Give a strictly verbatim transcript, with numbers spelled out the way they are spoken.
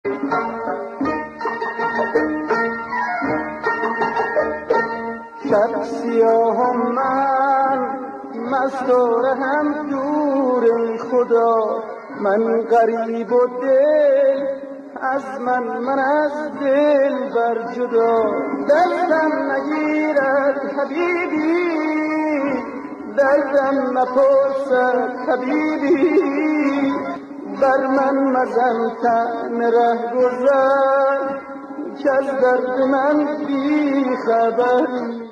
شب سیاه و من مستور هم دور خدا، من غریب و دل از من، من از دل بر جدا. دلم نگیرد حبیبی، دردم نپرسد حبیبی، بر من مزن طعن ره گذر که از درد من بی خبری.